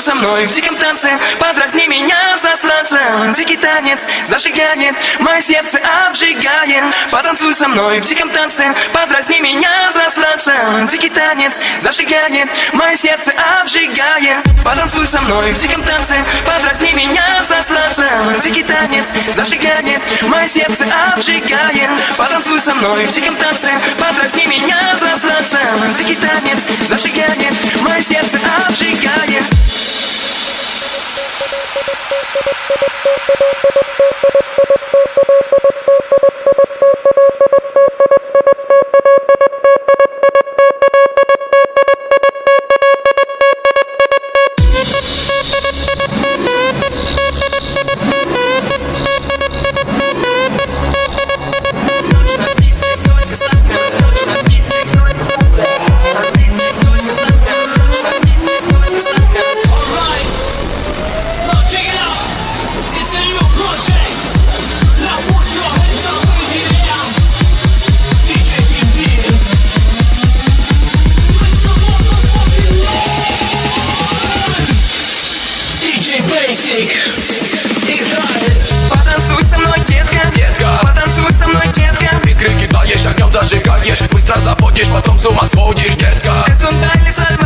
со мной в диком танце, подразни меня, засранца. Дикий танец зажигает, мое сердце обжигает. Потанцуй со мной в диком танце, подразни меня, засранца. Дикий танец зажигает, мое сердце обжигает. Потанцуй со мной в диком танце, подразни меня, засранца. Дикий танец зажигает, мое сердце обжигает. Потанцуй со мной в диком танце, подразни меня, засранца. Дикий танец зажигает, мое сердце обжигает. Потанцуй со мной, детка, детка. Потанцуй со мной, детка. Искры кидаешь, огнем зажигаешь. Быстро забудешь, потом с ума сводишь, детка. Es un baile